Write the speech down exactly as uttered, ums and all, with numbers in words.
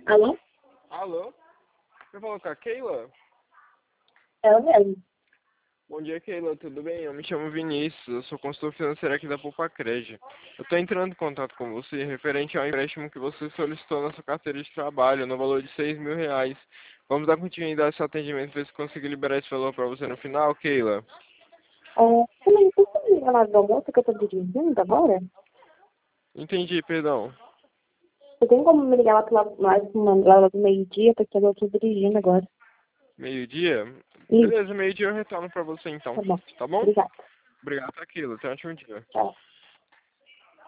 Alô? Alô? Você falou com a Keila? É eu mesmo. Bom dia, Keila. Tudo bem? Eu me chamo Vinícius. Eu sou consultor financeiro aqui da Poupa-Cred. Eu estou entrando em contato com você referente ao empréstimo que você solicitou na sua carteira de trabalho, no valor de seis mil reais. Vamos dar continuidade a esse atendimento, ver se consigo liberar esse valor para você no final, Keila. É, também, você pode me ligar mais do almoço que eu tô dirigindo agora? Entendi, perdão. Você tem como me ligar lá pro lado, mais lá lá do meio-dia, porque eu tô dirigindo agora. Meio-dia? Isso, Beleza, meio-dia eu retorno para você então. tá bom. Tá bom? Obrigada. Obrigado, Keila. Tenha um ótimo dia. Tchau.